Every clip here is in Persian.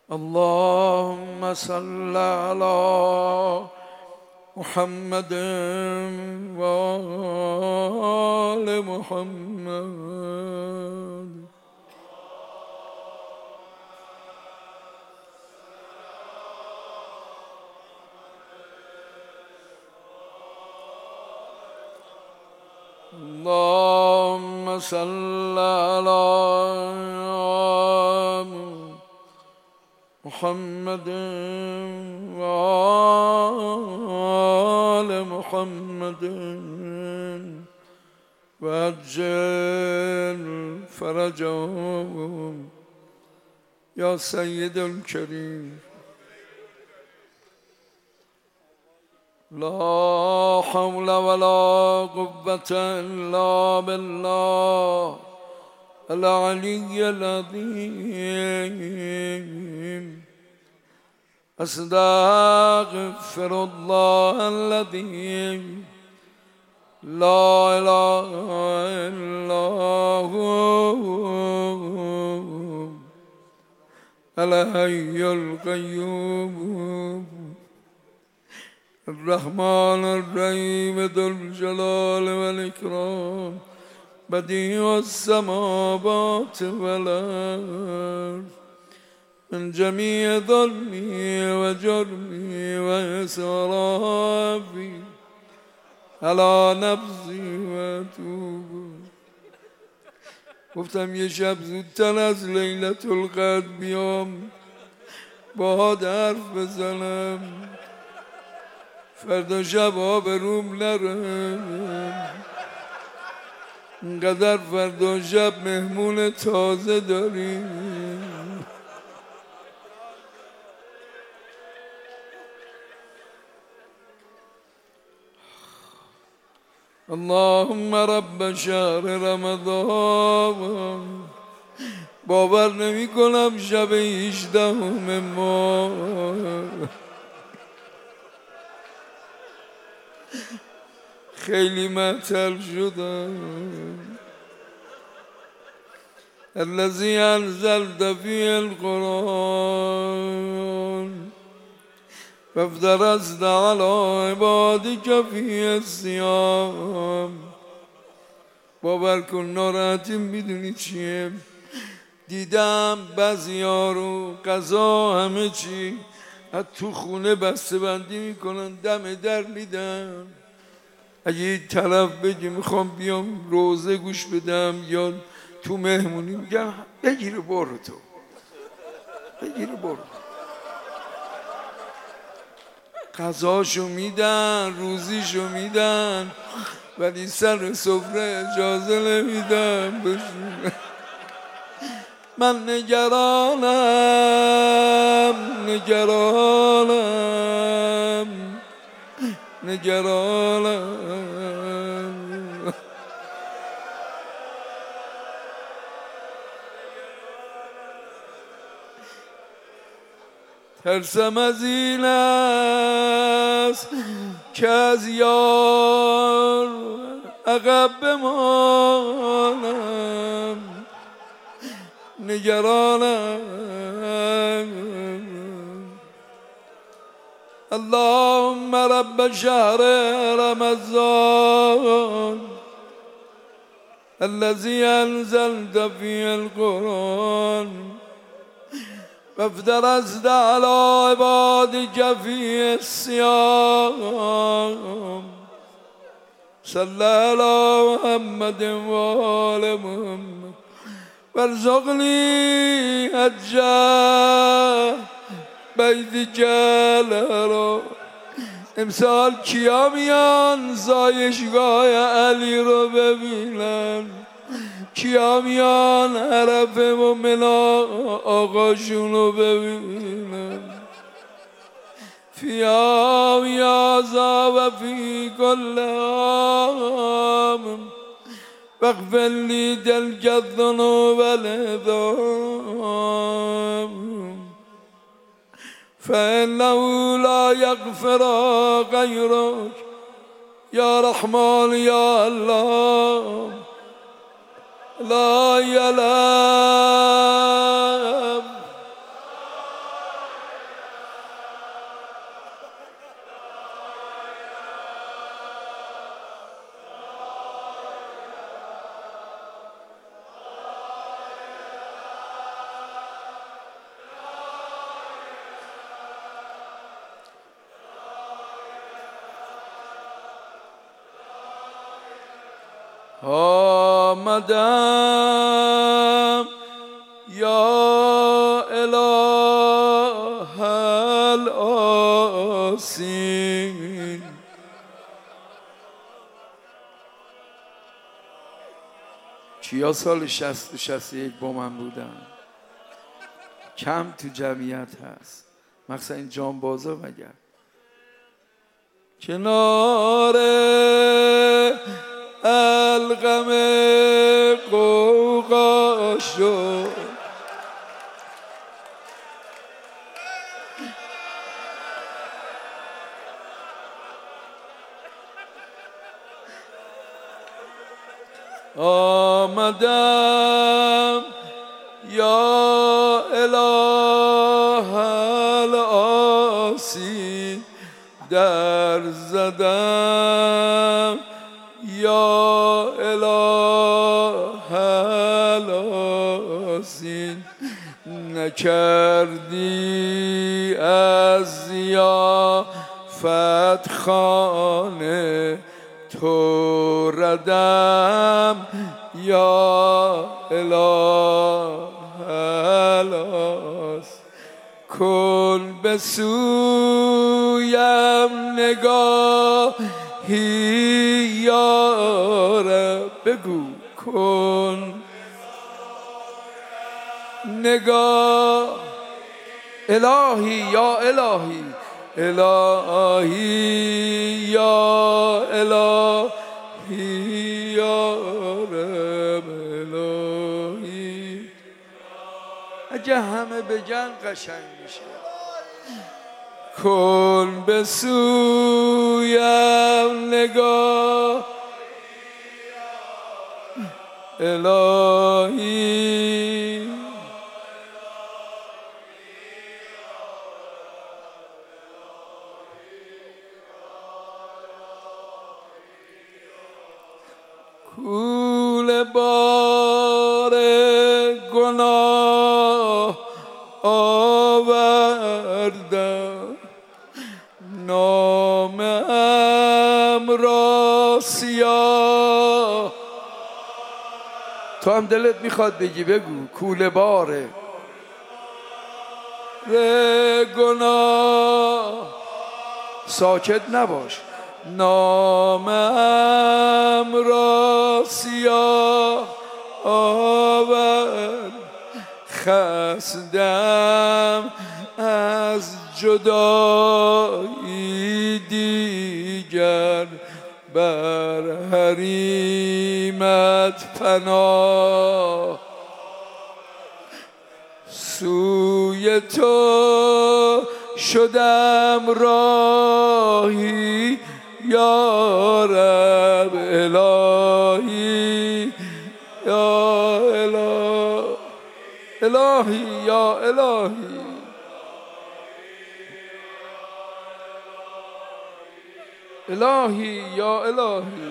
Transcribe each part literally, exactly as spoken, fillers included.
اللهم صل على محمد وآل محمد. اللهم صل على محمد وآل محمد وعجل فرجهم يا سيد الكريم. لا حول ولا قوة إلا بالله العلي العظيم. أستغفر الله الذي لا إله إلا هو الحي القيوم الرحمن الرحيم ذو الجلال والإكرام بديع السماوات والأرض من جميع ظلمي وجرمي وإسرافي على نفسي وأتوب. گفتم یه شب زودتر از لیلة القدر بیام باهات حرف بزنم، فردا شب آبروم نره. اینقدر فردا شب مهمون تازه داریم. اللهم رب شهر رمضان. باور نمی کنم شب هجدهم ما خیلی معطل شدم. الذي انزلت فيه القرآن فافترست على عبادك فيه الصيام. باور کن ناراحتیم میدونی چیه؟ دیدم بعضی ها رو قضا همه چی از تو خونه بسته بندی میکنن، دم در میدن. اگه یه طرف بگی میخوام بیام روزه گوش بدم یا تو مهمونی، میگم بگیر برو، تو بگیر برو. قضاشو میدن، روزیشو میدن، ولی سر سفره اجازه نمیدن بشونه. من نگرانم نگرانم نگرانم. ترسم از این است که از یار عقب بمانم. نگرانم. اللهم رب شهر رمضان الذي انزلت فيه القرآن فافترست على عبادك فيه الصيام. صل على محمد وآل محمد وارزقني حجه بیت جلال. امسال کیا میان زایشگاه علی رو ببینن؟ کیا میان عرفه و منا آقاشون رو ببینن؟ فی عام یازا و فی کل عام واغفر لی تلک الذنوب والعظام فإنه لا يغفر غيرك يا رحمن يا الله. لا يلام آمدم یا اله الآسین. کیا سال شصت و شصت و یک با من بودن؟ کم تو جمعیت هست، مخصوصا این جانبازا. مگر کنار القم قوقا شد، آمدم یا اله الآسین، در زدم یا اله الآسین. نکردی از ضیافت خانه تو ردم یا اله الآسین. کن به سویم نگاهی یارب، بگو کن نگاه. الهی یا الهی، الهی یا الهی یا رب، الهی. اگه همه بگن قشنگ میشه. کن به سویم نگاه الهی، کول بار گناه آوردم، نامم را سیاه. تو هم دلت میخواد بگی، بگو کول بار گناه، ساکت نباش. نامم را سیاه آورد، خستم از جدایی دیگر، بر حریمت پناه. سوی تو شدم راهی یا رب، الهی یا اله، الهی یا الهی، الهی یا الهی.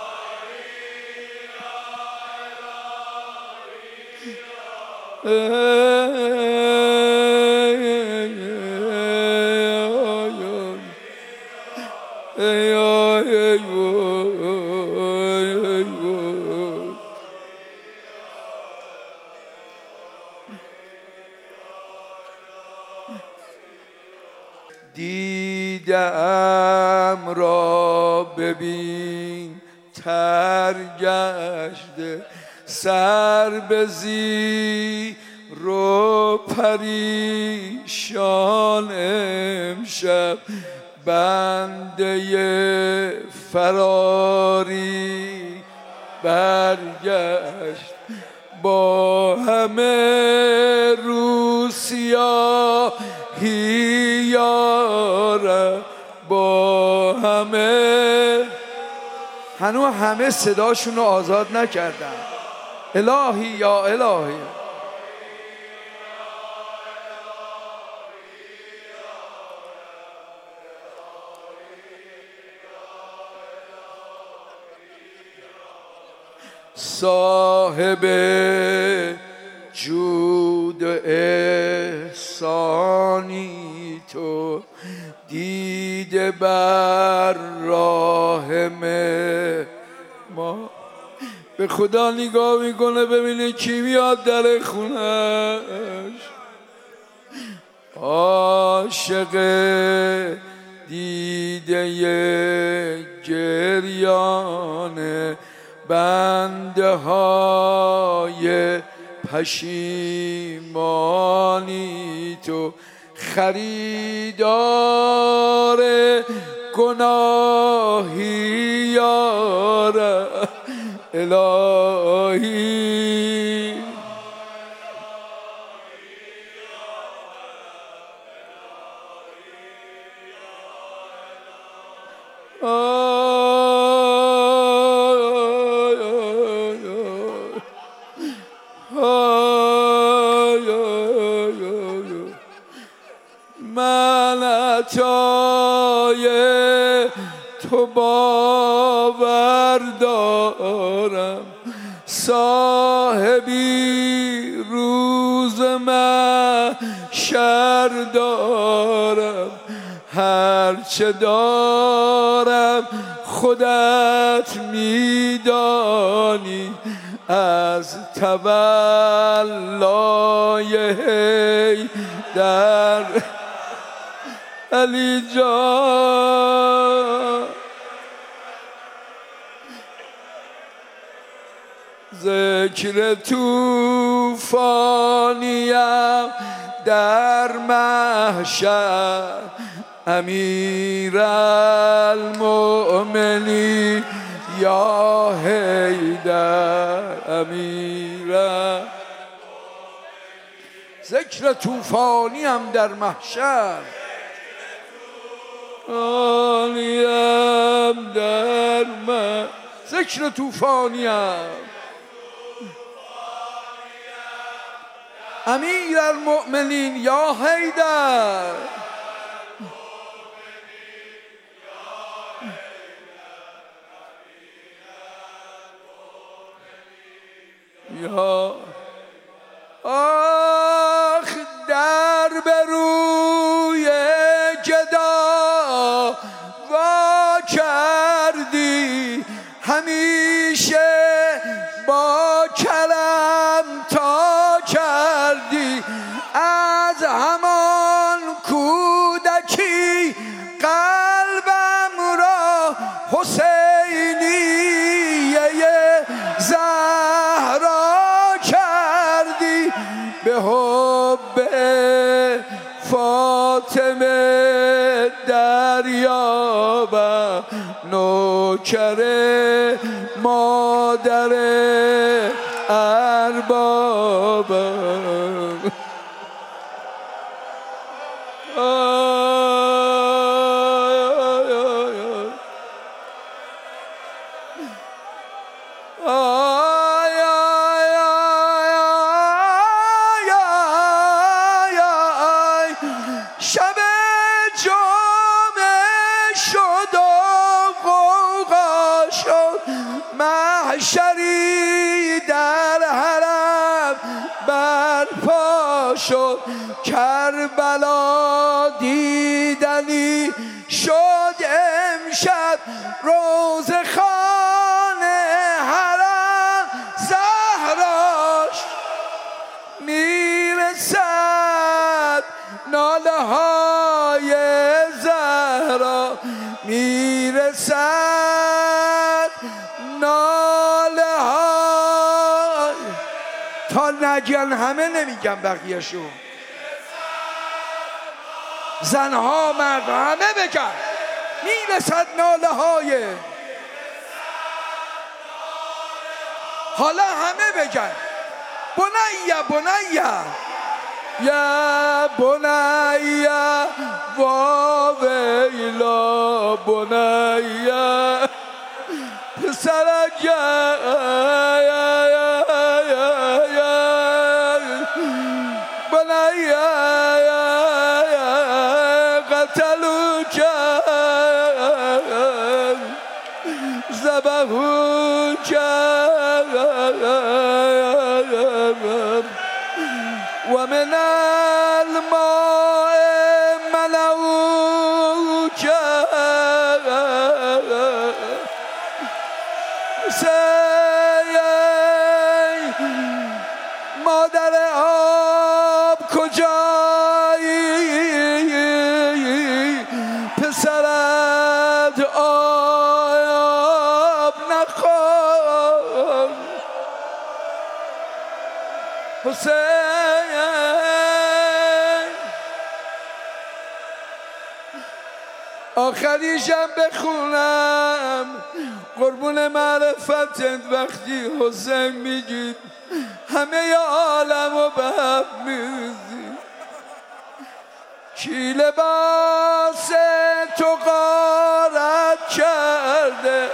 دیدم را ببین تر گشته، سر به زیر و پریشان امشب، بنده فراری برگشت با همه رو سیاهی یارب، با همه. هنوز همه صداشون رو آزاد نکردن. الهی یا الهی، صاحب جود احسانی تو، دیده بر راه ما خدا نگاه میکنه ببینه کی میاد در خونش. عاشق دیده گریان بنده های پشیمانی تو، خریدار گناهی یار الهی. من عطای تو باور دارم، صاحبی روز محشر دارم، هرچه دارم خودت میدانی، از تولای حیدر علی جان. ذکر توفانیم در محشر، امیر المؤمنین یا حیدر، امیر. ذکر توفانیم در محشر، توفانیم در محشر، ذکر توفانیم امیر المؤمنین یا حیدر. یا آخ در بروی گدا وا کردی، همیشه با کرم تا کردی، از همان کودکی قلبم را حسینیه زهرا کردی، به حب فاطمه دریابم، نوکر مادر اربابم. شب جمعه شد و غوغا شد، محشری در حرم برپا شد، کربلا دیدنی شد امشب، روزه خانه حرم زهراش میرسد، ناله های زهرا میرسد، ناله های تا نگن همه نمیگم بقیه‌شو، زنها مرد همه بگن میرسد ناله های، حالا همه بگن بنیا بنیا یا بنیا وا ویلا بنیا، پسرک یا بنیا قتلو کرد ذبحو کرد و من الماء ملئو کرد. آخریشم بخونم قربون معرفتت وقتی حسین میگی همه عالم و به هم میریزی کی لباس تو غارت کرده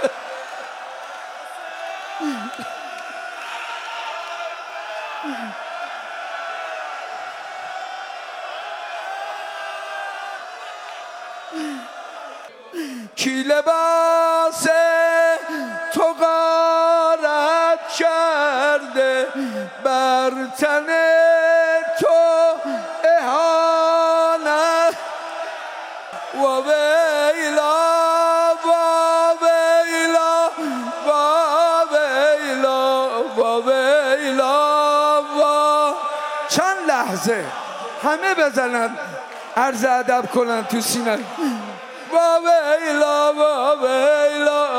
کی لباس تو غارت کرده بر تن تو اهانت و ویلا و ویلا و ویلا و ویلا و چند لحظه همه بزنن عرض ادب کنن تو سینه و ویلا و ویلا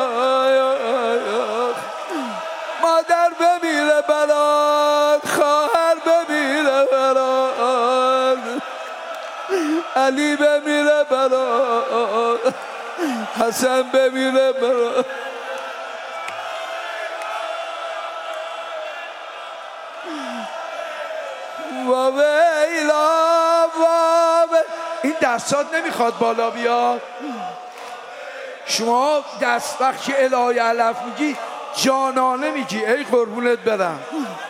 مادر بمیره برات خواهر بمیره برات علی بمیره برات حسن بمیره برات و ویلا و این دستات نمیخواد بالا بیاد شما دست وقتی الهی علف میگی جانانه میگی ای قربونت برم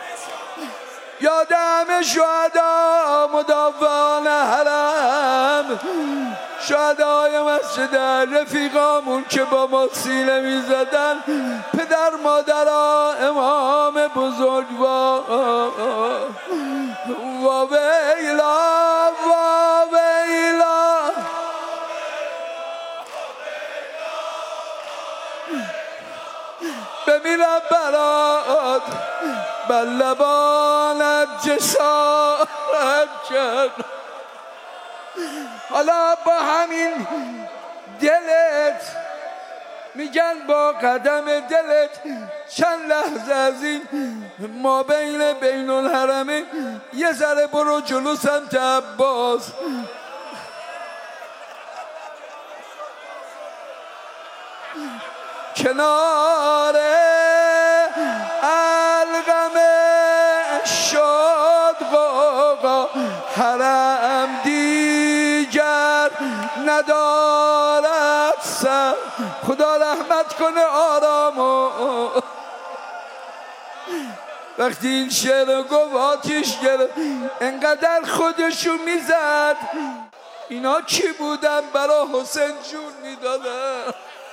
یادم شهدا مدافعان حرم شهدای مسجد رفیقامون که با ما سینه میزدن پدر مادرها امام بزرگوار و ویلا و ویلا بمیرم برات بر لبانت جسارت کرد حالا با همین دلت میگن با قدم دلت چند لحظه از این ما بین بین الحرمین یه ذره برو جلو سمت عباس کنار القم شد غوغا حرم دیگر ندارد سر خدا رحمت کنه آرامو وقتی این شعر گفت آتیش گرفت انقدر خودشو میزد اینا کی بودن برا حسین جون میدادن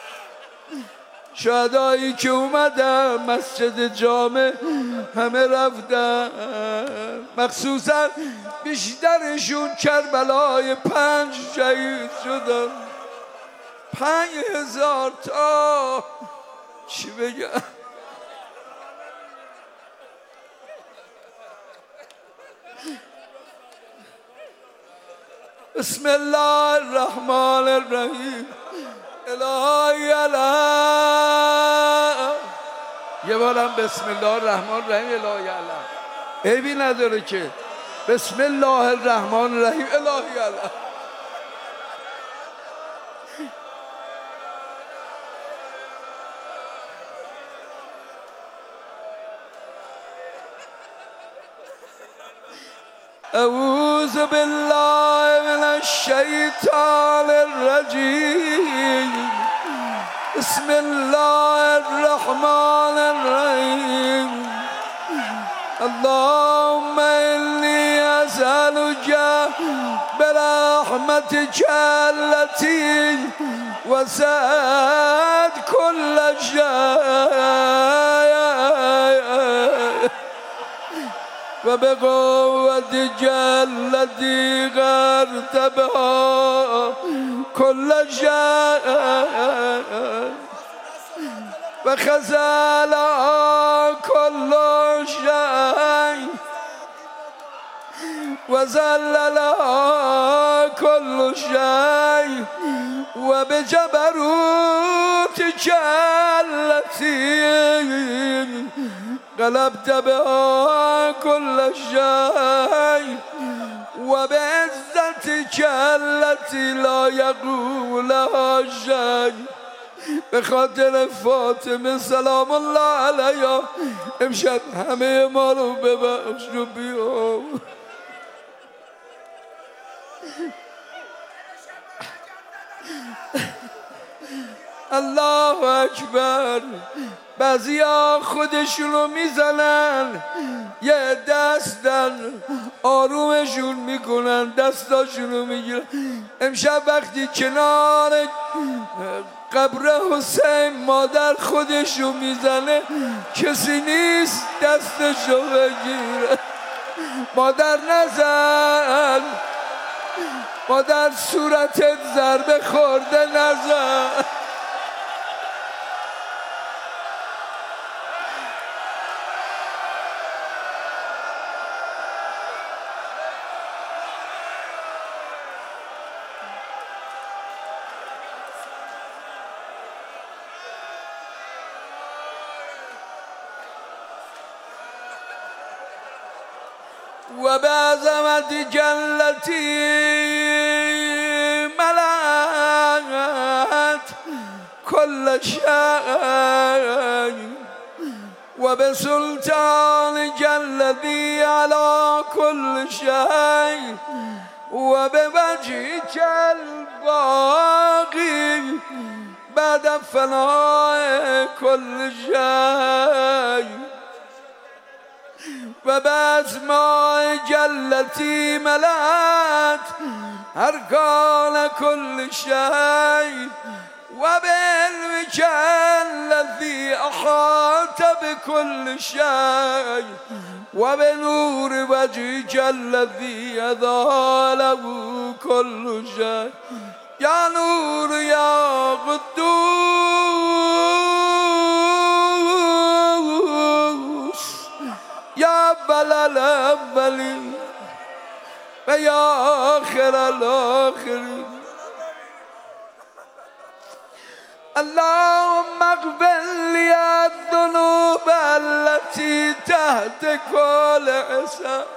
شهدایی که اومدن مسجد جامع همه رفتن مخصوصا بیشترشون کربلای پنج شهید شدن پنج هزار تا چی بگم بسم الله الرحمن الرحیم الهی علم یه بارم بسم الله الرحمن الرحیم الهی علم عیبی نداره که بسم الله الرحمن الرحیم الهی علم اعوذ بالله من الشیطان الرجیم بسم الله الرحمن الرحیم اللهم إني أسألك برحمتك التي وسعت كل شيء وبقوتك التي غرت بها كل شيء وخزل كل شيء وزلل كل شيء وبجبروتك التي غلبت بها كل شيء وبعزتك بسمتك التي لا يقوم لها شيء به خاطر فاطمه سلام الله علیها امشب همه ما رو ببخش و بیا. الله اکبر. بعضیا خودشونو میزنن یه دستن آرومشون میکنن دستاشونو میگیرن. امشب وقتی کنار قبر حسین مادر خودشو میزنه کسی نیست دستشو بگیره. مادر نزن، مادر صورتت ضربه خورده نزن. و بعظمتك التي ملأت كل شيء و بسلطانك الذي على كل شيء و بوجهك الباقي بعد فناء كل شيء و باسمائك التي ملأت أركان كل شيء و بعلمك الذي أحاط بكل شيء و بنور وجهك الذي أضاء كل شيء يا نور يا قدوس يا أول الأولين ويا آخر الآخرين. اللهم اغفر لي الذنوب التي تحت كل حساب.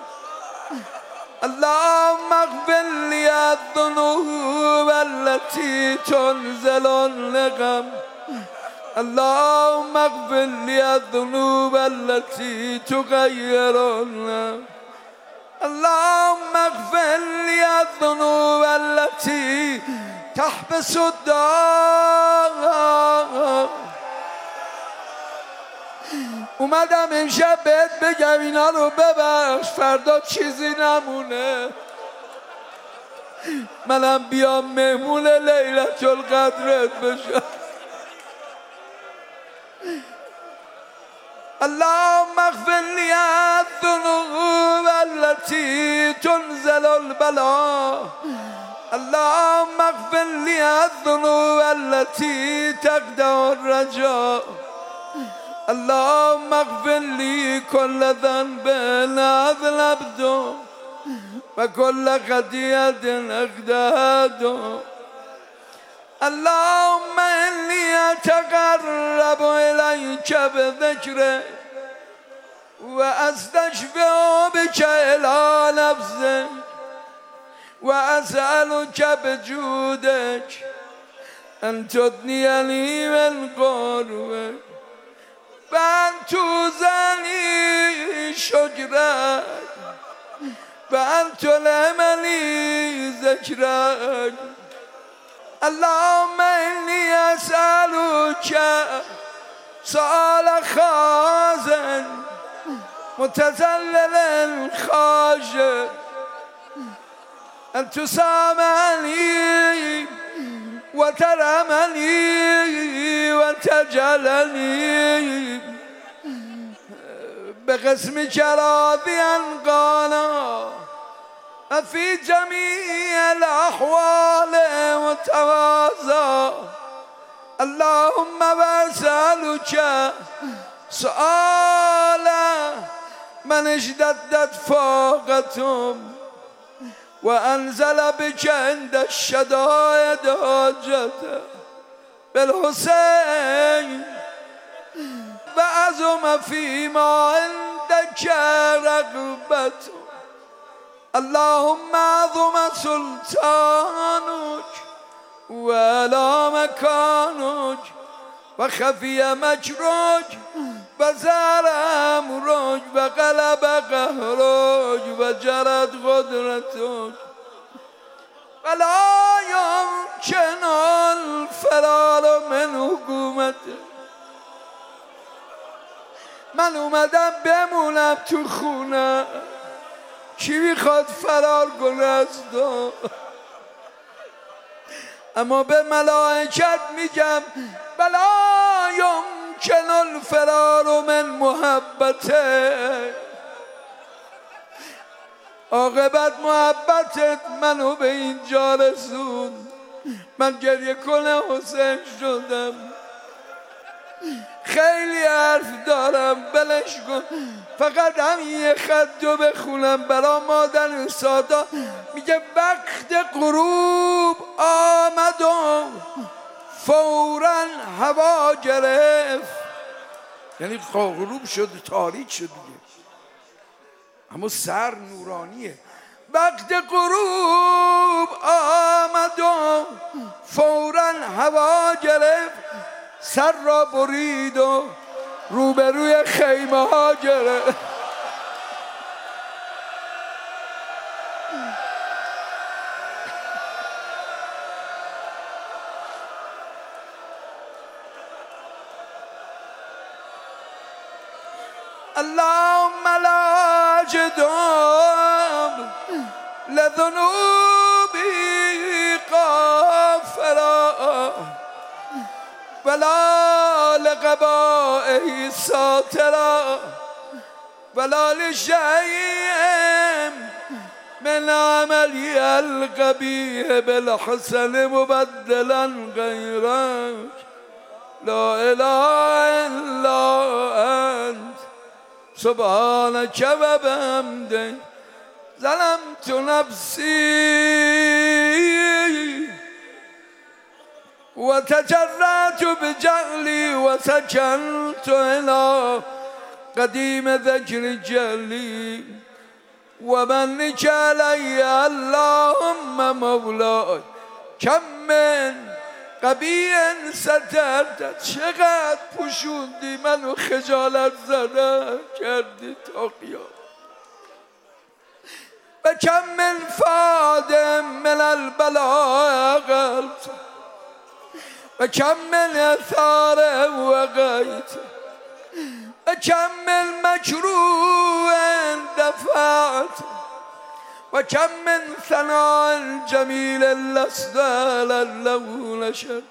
اللهم اغفر لي الذنوب التي تنزل النقم. اللهم اغفر لي الذنوب التي تغير النار. اللهم اغفر لي الذنوب التي تحبس الدار. اومدم امشب بهت بگم اینا رو ببخش فردا چیزی نمونه. منم بیام مهمون لیلة القدرت بشم. اللهم اغفر لي الذنوب التي تنزل البلاء. اللهم اغفر لي الذنوب التي تقطع الرجاء. اللهم اغفر لي كل ذنب أذنبته وكل خطيئة أخطأته. اللهم إني أتقرب إليك بذكرك وأستشفع بك إلى نفسك وأسألك بجودك أن تدنيني من قربك وأن توزني شكرك وأن تلهمني ذكرك. اللهم إني أسألك سؤال خازن متذلل خاشع أن تسامحني وترحمني وتجعلني بقسمك راضيا قانا في جميع الأحوال متواضع. اللهم وأسألك سؤالا من اشتدت فاقتهم وأنزل بك عند الشدائد حاجته بالحسين وعظم فيما عندك رغبته اللهم عظم سلطانك وعلى مكانك وخفي مجرك وزار امرك وغلب قهرك وجرت قدرتك ولا يمكن الفرار من حکومتك. من اومدم بمونم تو خونه، کی میخواد فرار کنه از تو؟ اما به ملائکت میگم بلا یمکن الفرار من محبته. عاقبت محبتت منو به اینجا رسوند. من گریه کنه حسین شدم. خیلی حرف دارم بلش کن، فقط هم یه خط رو بخونم برا مادر سادا. میگه وقت غروب آمد و فوراً هوا گرفت. یعنی غروب شد تاریک شد دیگه، اما سر نورانیه. وقت غروب آمد و فوراً هوا گرفت، سر را برید و روبروی خیمه ها گرفت. اللهم لا جدام لذنوبي غافرا ولا لقبائه ساترا ولا لشيء من عملي القبيح بالحسن مبدلا غيرك. لا اله الا انت سبحانك وبحمدك ظلمت نفسي وتجرأت بجهلي وسكنت إلى قديم ذكر جهلي ومنك علي اللهم مولاي. كم من قبیح سترت، چقدر پوشوندی منو خجالت زده کردی تا قیام. و کم من فادم من البلاء قلت و کم من اثار وقیت و کم من مکروه دفعت و کم من ثناء جمیل لست له نشد.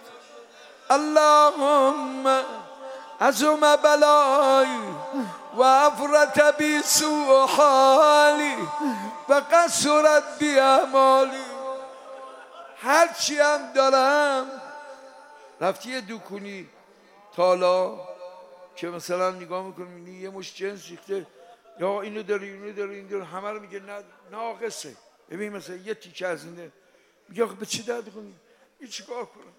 اللهم عظم بلایی و افرط بی سوء حالی و قصرت بی اعمالی. هرچی هم دارم. رفتی یه دکونی تالا که مثلا نگاه میکنی یه مش جنس ریخته، یا اینو داری اینو داری اینو داری، همه رو میگه نه ناقصه. ببین مثلا یه تیکه از اینه، میگه به چی درد کنی؟ یه چیکار کنم؟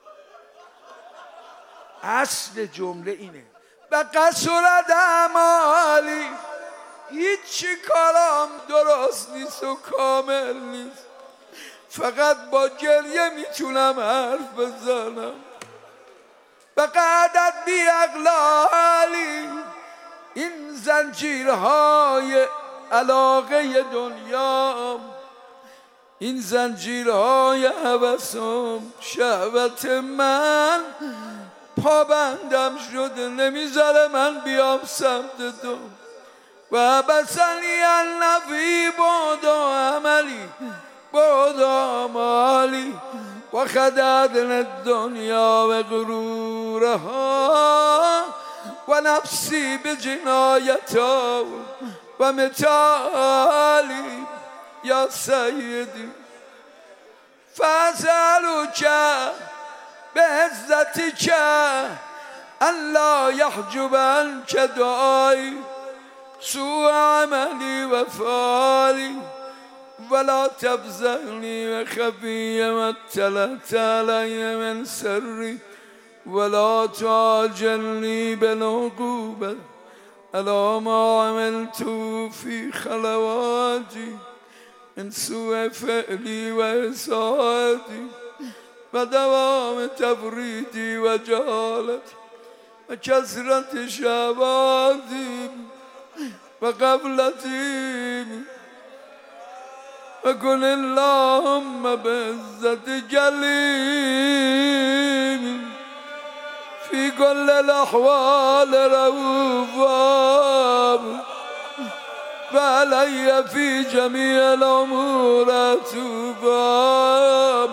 اصل جمله اینه و قصرت اعمالی. هیچی کارم درست نیست و کامل نیست، فقط با گریه میتونم حرف بزنم. و قعدت بی اغلالی، این زنجیرهای علاقه دنیا، این زنجیرهای هوسم، شهوت من پابندم شده، نمیذاره من بیام سمت تو. و بسنی النفی بود و عملی بود و عمالی و خددن الدنیا و غرورها و نفسی به جنایتا و متالی. یا سیدی فاسألو که به عزتی که الله یحجب عنک دعایی سوء عملی و فعالی ولا تفزعني وخفي ما اطلعت علي من سري ولا تعجلني بالعقوبة على ما عملت في خلواتي من سوء فعلی و اساءتی و دوام تفریطی و جهالتی و کثرت شهواتی و غفلتی و کن اللهم بعزت جلیل فی کل الاحوال رؤوفا و علی فی جمیع الامور توبا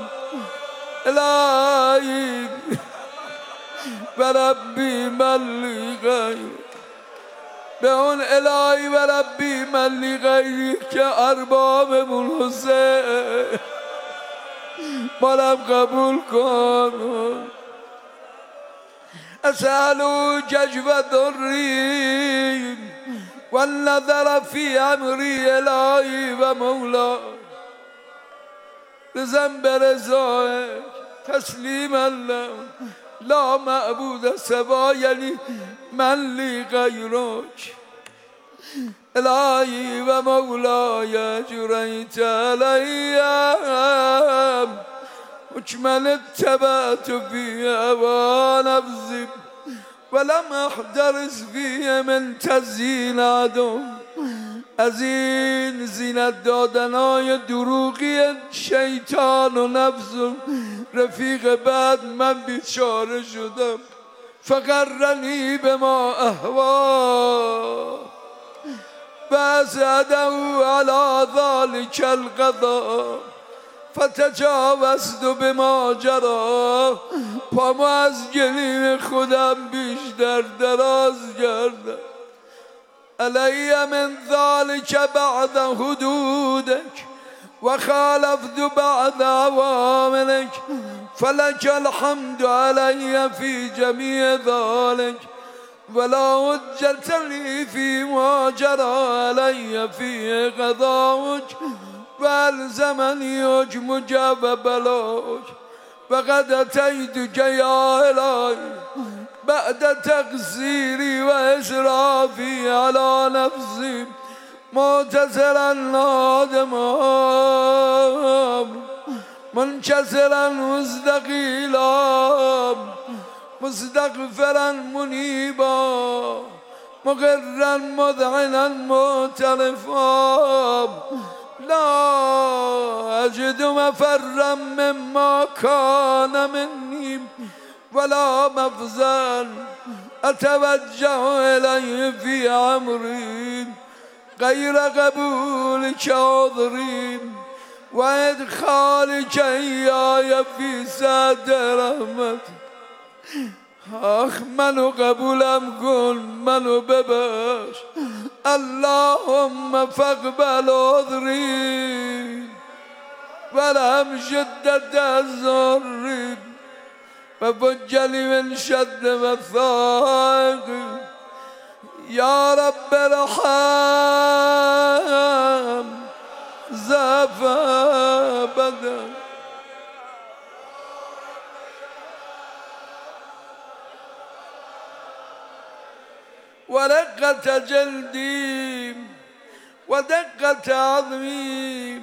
الهی و ربی ملی غیر به اون الهی و ربی ملی غیری که اربابمون حسین مالم قبول کن اسألو ججب دری و النظر فی امری الهی و مولا بزن برضای تسلیما له لا معبود سوا یعنی من لی غیرک الهی و مولای جریت علیم حکمن اتبعت فی هوا نفسی ولم احترس فی من تزیین عدو از این زینت دادنای دروغی شیطان و نفس و رفیق بعد من بیچاره شدم فقرنی به ما اهوا و ازعده علی ذلک القضا فتجاوزت به ما جرا پامو از گلیم خودم بیشتر دراز کردم علی من ذلك بعد حدودك و خالفت بعد اوامرك فلك الحمد علی فی جمیع ذلك ولا حجة لي فيما جرى علي في قضاءك والزمن حكمك وبلاك وقد أتيتك يا إلهي بعد تقصيري وإسرافي على نفسي معتذرا نادما منكسرا مستقيلا مستغفرا منيبا مقرا مذعنا معترفا لا أجد مفرا مما كان مني ولا مفزا أتوجه إليه في أمري غير قبولك عذري وإدخالك إياي في سعة رحمتك آخ منو قبولم کن منو ببخش اللهم فاقبل عذری ورحم شدت الضر وفجني من شد وثاق یا رب ارحم ضعف بدن ورقة جلدي ودقة عظمي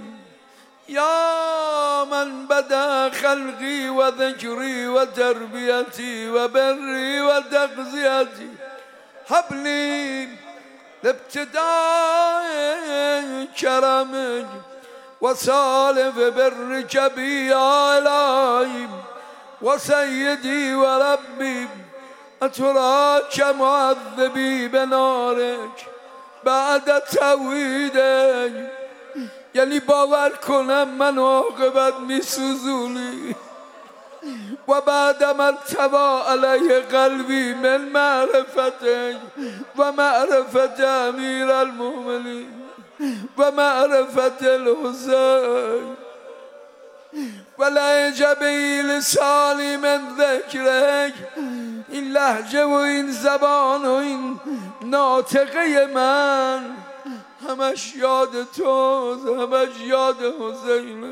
يا من بدا خلقي وذكري وتربيتي وبري وتغذيتي هب لي لابتداء كرمك وسالف برك بي يا إلهي وسيدي وربي أتراك معذبي بنارك بعد توحيدك یعنی باور کنم من عاقبت میسوزونی و بعد من تبا علیه قلبی من معرفتك و معرفت امیر المؤمنین و معرفت الحسین ولا يجبي لساني من ذكرك این لهجه و این زبان و این ناطقه من همش یاد تو همش یاد حسینم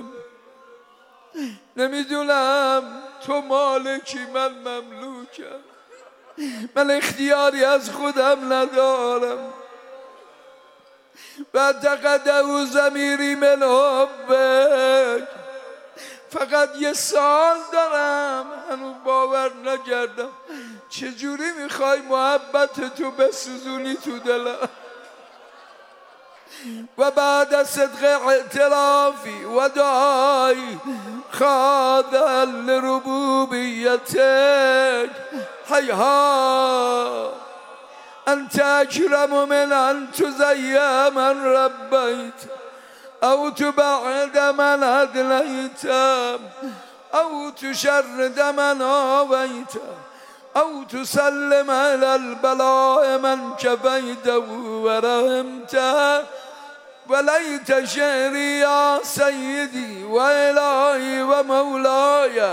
نمیدونم تو مالکی من مملوکم من اختیاری از خودم ندارم و تقده زمیری من حبک. فقط یه سال دارم، هنوز باور نکردم چجوری میخوای محبت تو بسوزونی تو دلم. و بعد صدق اعترافی و دعایی خاضع لربوبیتک هیها انت اکرم من ان تزیع من ربیت او تبعد من ادلیت او تشرد من آویت او تسلم الى البلاء من كفيت ورحمت. ولیت شعری یا سیدی و الهی و مولاي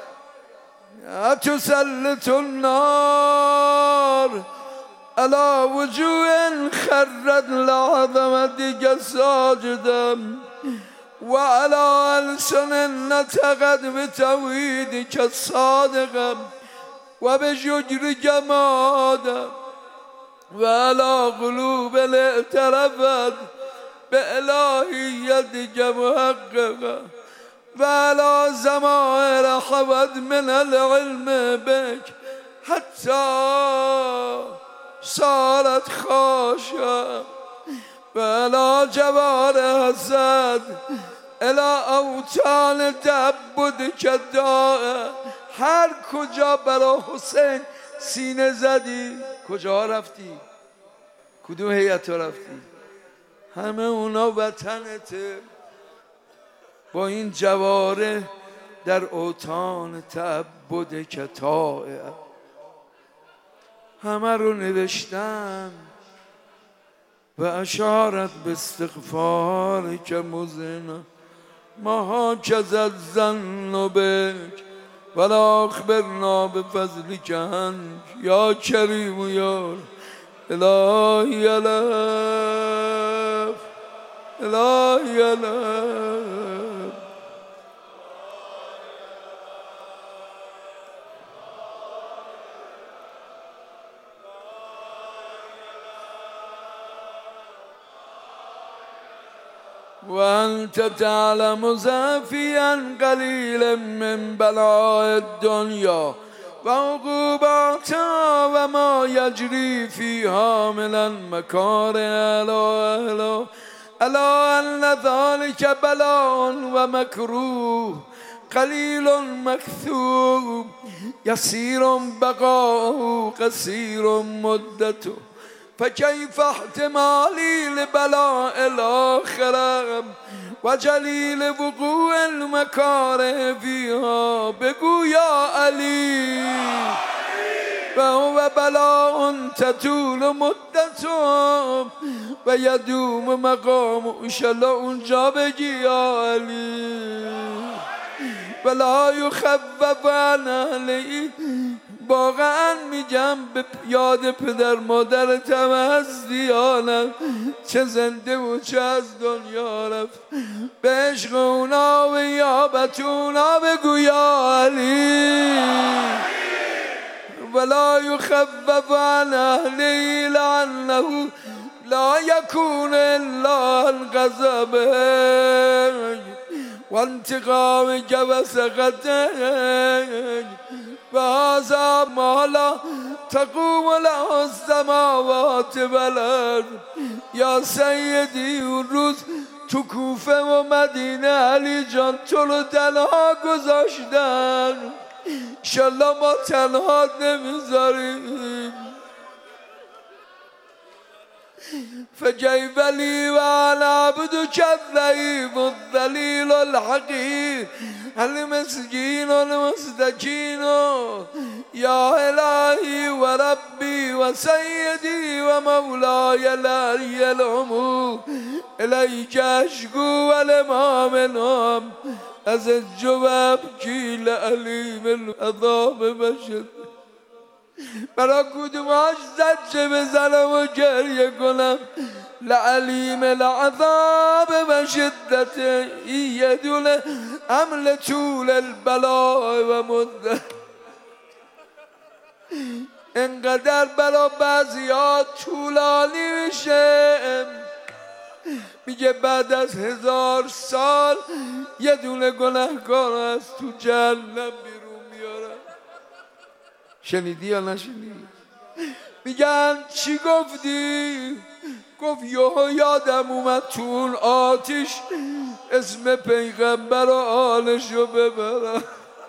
اتسلط النار على وجوه خرت لعظمتك ساجدا وعلى ألسن نطقت بتوحيدك الصادق وبشكر جمادا وعلى قلوب اعترفت بإلهيتك محققة وعلى زمائر حفظ من العلم بك حتى صارت خاشعة وعلى جوار حسد الى اوتان تعبدك داعا. هر کجا برا حسین سینه زدی کجا رفتی؟ کدوم هیئت رفتی؟ همه اونا وطنته. با این جواره در اوتان تعبدک طاعا همه رو نوشتم و اشارت به استغفار که مزنا ما هكذا الظن بك ولا اخبرنا بفضلك عنك یا کریم یا الهی الف الهی الف. وأنت تعلم زافيا قليلا من بلاء الدنيا وعقوباتها وما يجري فيها من المكاره ألا ألا ألا أن ذلك بلاء ومكروه قليل مكثوب يسير بقاؤه قصير مدته فكيف احتمالي لبلاء الآخرة وجليل وقوع المكاره فيها. بگو يا علي فهو بلاء تطول مدته ويدوم مقامه. انشالله اونجا بگی يا علي ولا يخفف عن اهله. واقعا میگم به یاد پدر مادرتم از دیانت چه زنده و چه از دنیا رفت به عشق اونا و یابت اونا بگو یا علی ولا یخفف عن اهله لعنه لا يكون الا الغضب وانتقامك وسخطك وهذا ما لا تقوم له السماوات والارض. یا سیدی اون روز تو کوفه و مدینه علی جان تو رو تنها گذاشتن، انشالله ما تنها نمیذاریم. فكيف لي وانا عبدك الضعيف الذليل الحقير المسكين المستكين يا إلهي وربي وسيدي ومولاي العلي العمو إليك أشكو ولما منهم أزج وأبكي لأليم العذاب بشد. برا کدوماش زجه بزنم و گریه کنم لعلیم العذاب و شدت یدونه عمل طول البلاء و مدت. انقدر برا بعضیات طولانی میشه میگه بعد از هزار سال یه دونه گناهکار از تو جهنم بیرون میارن. شنیدی یا نشنیدی؟ میگن چی گفتی؟ گفت یهو یادم اومد تو اون آتیش اسم پیغمبر و آلشو ببرم.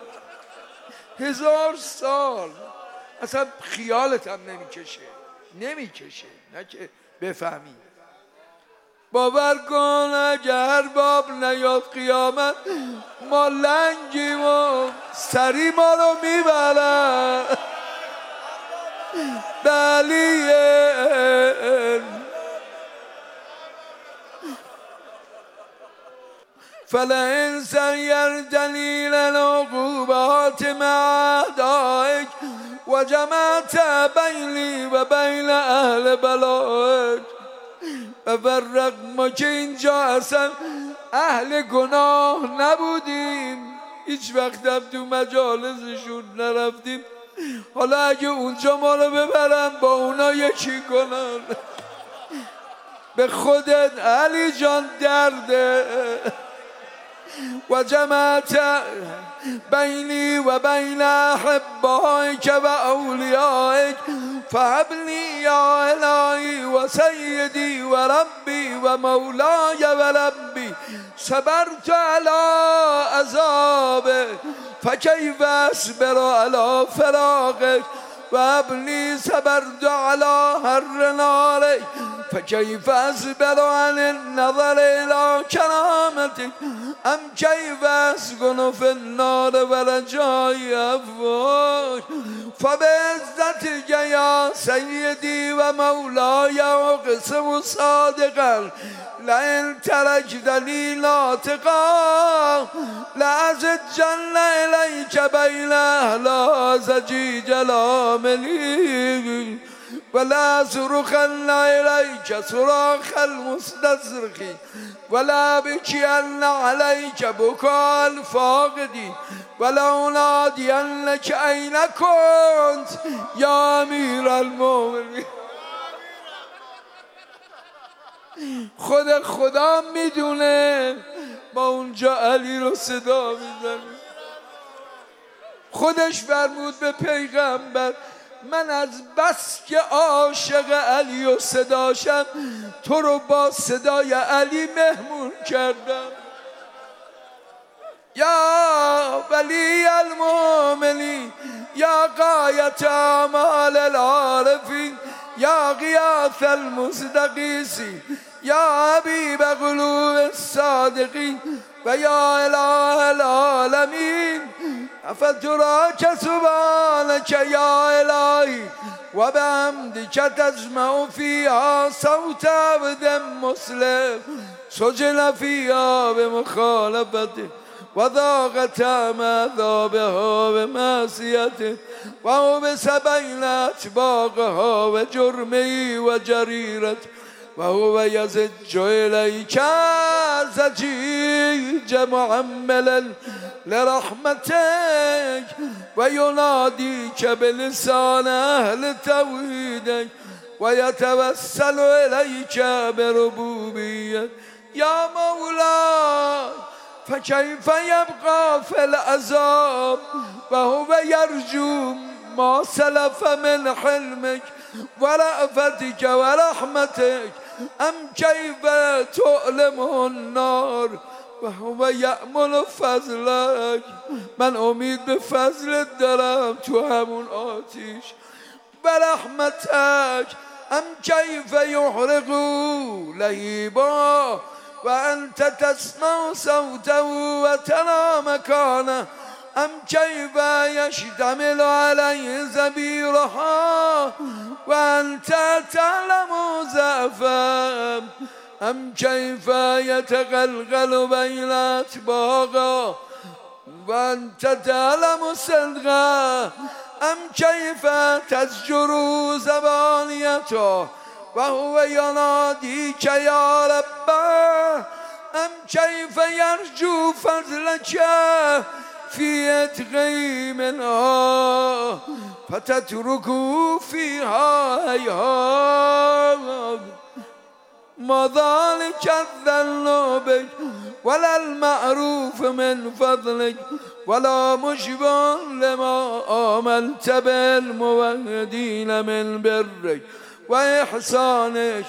هزار سال اصلا خیالت هم نمیکشه نمیکشه نه که بفهمی. باور کن اگر باب نیاد قیامت ما لنگیم و سری ما رو میبرن. بلیه فلئن سيرتني للعقوبات مع أعدائك وجمعت بيني وبين أهل بلائك. بفرق ما که اینجا اصلا اهل گناه نبودیم، هیچ وقت هم تو مجالسشون نرفتیم، حالا اگه اونجا ما رو ببرن با اونا یکی کنن. به خودت علی جان درده. و جمعت بینی و بین احبائک و اولیائک فهبنی یا الهی و سیدی و ربی و مولای و ربی صبرت علی عذابک فکیف اصبر علی فراقک و ابنی صبرت علی حر نارک فكيف أصبر عن النظر إلى كرامتك أم كيف أسكن في النار ورجاء عفوك فبعزتك يا سيدي ومولاي أقسم صادقا لئن تركتني ناطقا لأزجن إليك بين أهل زجيج العاملين ولا صرخن إليك صراخ المستصرخ ولا بكين عليك بكاء الفاقد ولا أنادينك أين كنت يا أمير المؤمنين. خود خدا میدونه ما اونجا علی رو صدا میزنیم. خودش فرمود به پیغمبر من از بس که عاشق علی و صداشم تو رو با صدای علی مهمون کردم. یا ولی المؤمنین یا غایت اعمال العارفین یا غیاث المستغیثین یا حبیب قلوب الصادقین و یا اله العالمین افتراک سبحانک یا الهی و بحمدک تسمع فیها صوت عبد مسلم سجن فیها بمخالفته و ذاق طعم عذابها بمعصیته و حبس بین اطباقها و جرمه و جریرته و هو یزج الیک زجیج معملا لرحمتک و ینادیک بلسان اهل توحیدک و یتوسل الیک بربوبیت یا مولا فکیف یبقى فی العذاب و هو یرجو ما سلف من حلمک و رأفتک و رحمتک ام کیف تعلمه النار و هو یأمل فضلک. من امید به فضلت دارم تو همون آتیش. و رحمتک ام کیف یحرقو لهیبا و انت تسمع صوته و ترى مکانه ام کیف یشتمل علیه زبیرها و انت تعلم ضعفم ام کیف یتقلقل بین اطباقا و انت تعلم صدقه ام کیف تزجر زبانیته و هو ینادیک یا ربه ام کیف یرجو فضلک فی اتقی منها فتترکو فیها هیهات ما ذلك الذنوبك ولا المعروف من فضلك ولا مشبه لما آمنت بالموحدين من برك وإحسانك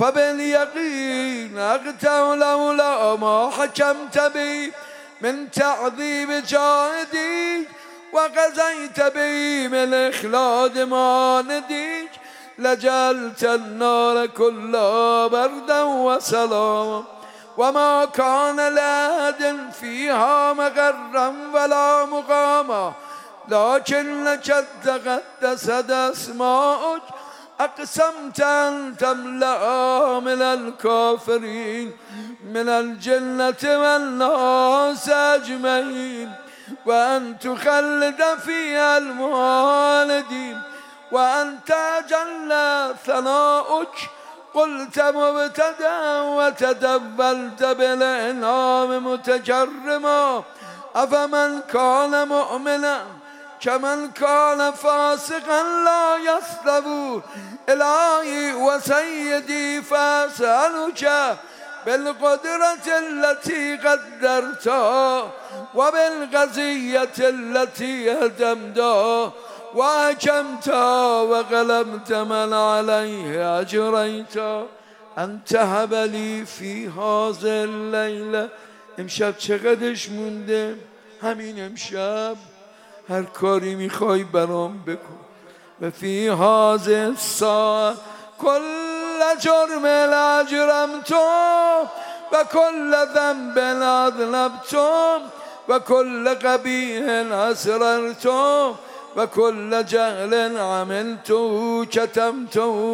فباليقين أقتل لولا ما حكمت بي من تعذيب جاهديك وقضيت بي من إخلاد مانديك لجلت النار كلها بردا وسلاما وما كان لأحد فيها مغرا ولا مقاما لكن لك تقدست أسماؤك أقسمت أن تملأ من الكافرين من الجنة والناس أجمعين وأن تخلد فيها المخالدين وأن تجل ثناؤك قلت مبتدأ وتدبلت بالإنعام متكرما أفمن كان مؤمنا كمن كان فاسقا لا يستوون إلهي وسيدي فأسألك بالقدرة التي قدرتها وبالغزية التي هدمتها وحكمتها وغلبت من عليه أجريت أن تهب لي في هذه الليلة. امشب چقدرش مونده؟ همین امشب هر کاری میخوای برام بکن. و فی هذه الساعة كل جرم أجرمت و کل ذنب أذنبت و کل قبیح أسررت و کل جهل عملت كتمت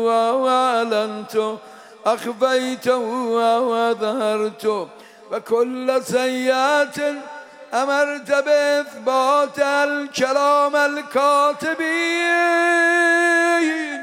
وأعلنت أخفيت وأظهرت و کل سیئة أمرت بإثبات الكلام الكاتبين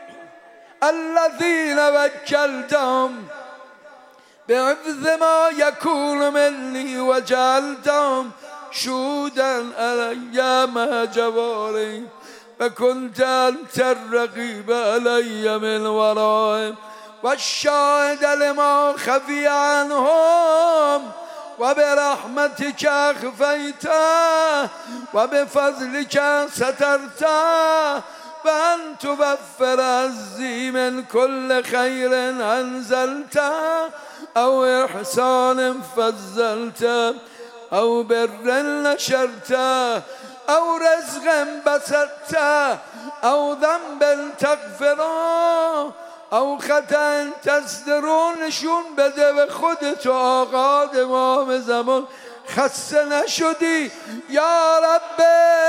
الذين وكلتهم بحفظ ما يكون مني وجعلتهم شهودا علي مع جواري وكنت أنت الرقيب علي من ورائهم والشاهد لما خفي عنهم وبرحمتك أخفيته وبفضلك سترته وأن توفر عزي من كل خير أنزلته أو إحسان فضلته أو بر نشرته أو رزق بسطته أو ذنب تغفره او خطا تصدرون نشون بده به خودت و آقا امام زمان خسته نشدی یا رب.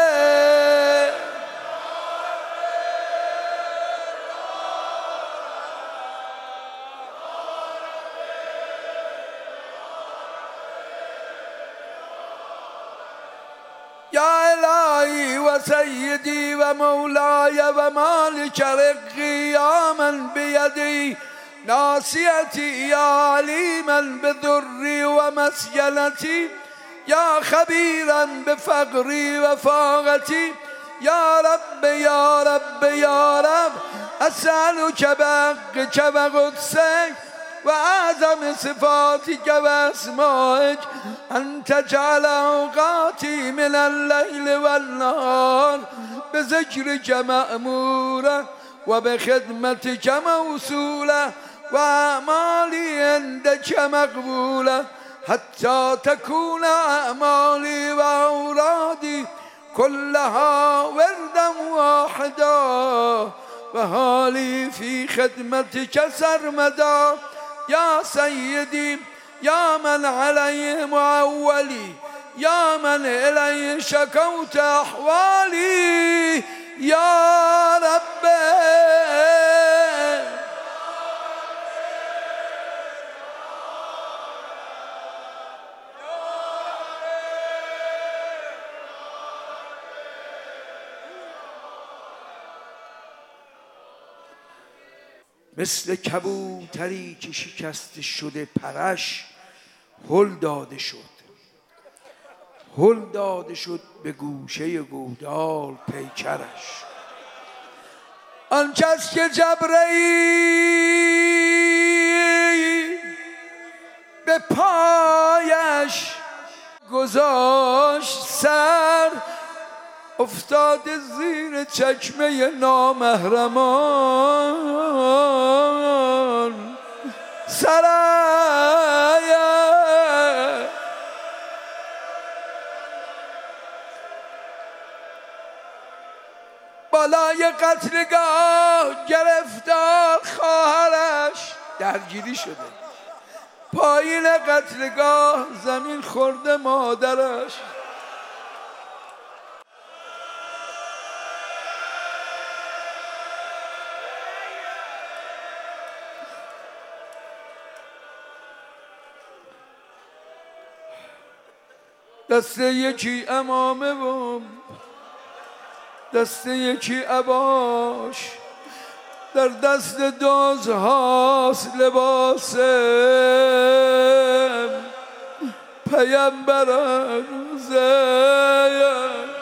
یا الهی و سیدی و مولای و مالک رقی یا من بیدی ناصیتی یا علیما بضری و مسیلتی یا خبیرا بفقری و فاقتی یا رب یا رب یا رب اسألک بحقک و قدسک و اعظم صفاتك و اسمائك ان تجعل اوقاتي من الليل والنهار بذكرك مأمورة وبخدمتك موصولة وأعمالي عندك مقبولة حتى تكون أعمالي وأورادي كلها وردا واحدا وحالي في خدمتك سرمدا يا سيدي يا من عليه معولي يا من إليه شكوت أحوالي يا رب. مثل کبوتری که شکست شده پرش هل داده شد هل داده شد به گوشه گودال پیکرش. آن کس که جبرئیل به پایش گذاشت سر، افتاده زیر چکمه نامحرمان. سرای بالای قتلگاه گرفتار خواهرش درگیری شده، پایین قتلگاه زمین خورده مادرش. دست یکی امامه و دست یکی عباش، در دست دزدهاست لباس پیامبران.